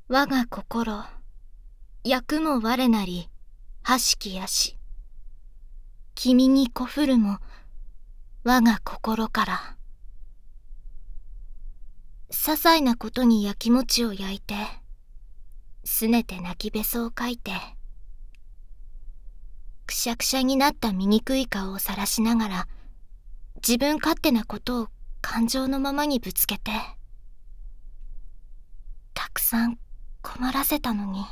我が心、役も我なり、はしきやし。君にこふるも、我が心から。些細なことにやきもちを焼いて、すねて泣きべそをかいて、くしゃくしゃになった醜い顔をさらしながら、自分勝手なことを感情のままにぶつけて、たくさん困らせたのに。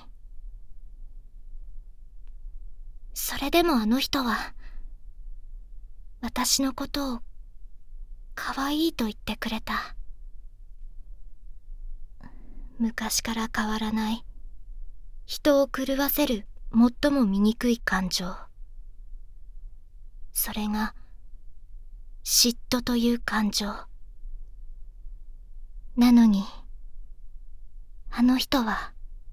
それでもあの人は、私のことを可愛いと言ってくれた。昔から変わらない、人を狂わせる最も醜い感情。それが、嫉妬という感情。なのに、あの人は、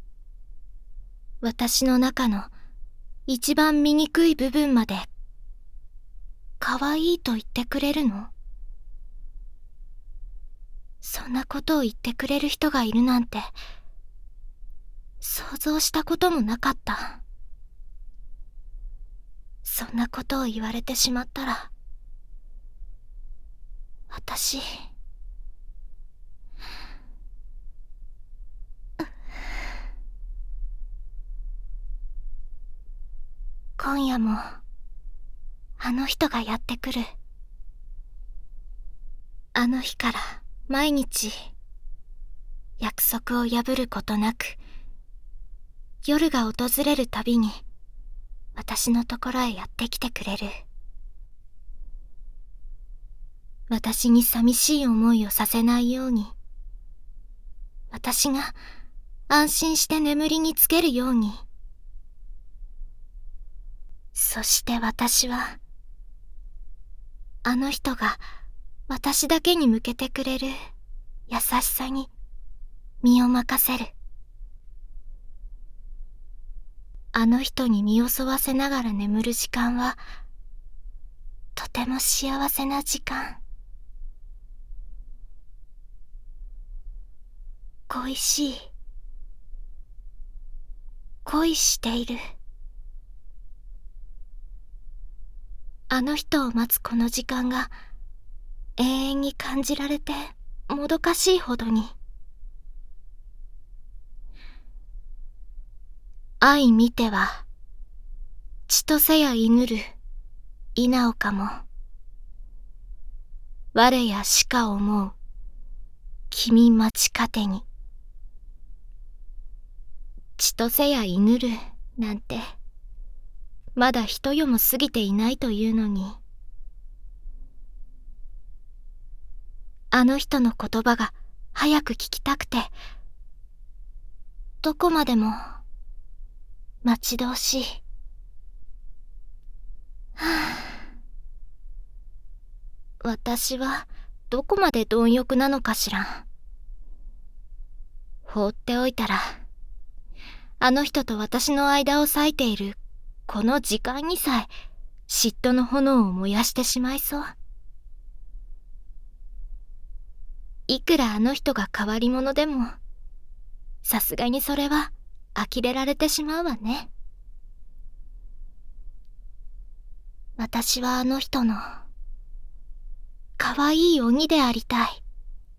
私の中の一番醜い部分まで、可愛いと言ってくれるの？そんなことを言ってくれる人がいるなんて、想像したこともなかった。そんなことを言われてしまったら、私、今夜も、あの人がやってくる。あの日から毎日、約束を破ることなく、夜が訪れるたびに、私のところへやってきてくれる。私に寂しい思いをさせないように、私が安心して眠りにつけるように。そして私は、あの人が私だけに向けてくれる優しさに身を任せる。あの人に身を沿わせながら眠る時間は、とても幸せな時間。恋しい。恋している。あの人を待つこの時間が永遠に感じられてもどかしいほどに。相見ては千歳や犬る稲岡も我やしか思う君待ちかてに。千歳や犬るなんてまだ一夜も過ぎていないというのに、あの人の言葉が早く聞きたくて、どこまでも待ち遠しい。私はどこまで貪欲なのかしら。放っておいたら、あの人と私の間を裂いているこの時間にさえ嫉妬の炎を燃やしてしまいそう。いくらあの人が変わり者でも、さすがにそれは呆れられてしまうわね。私はあの人の可愛い鬼でありたい。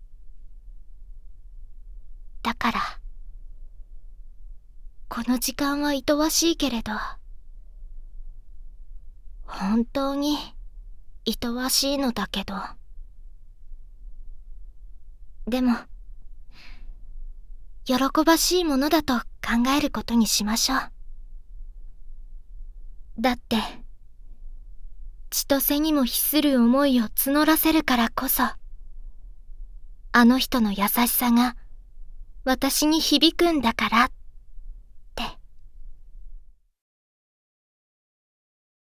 だから、この時間はいとわしいけれど、本当にいとわしいのだけど。でも、喜ばしいものだと考えることにしましょう。だって、千歳にも比する思いを募らせるからこそ、あの人の優しさが私に響くんだから。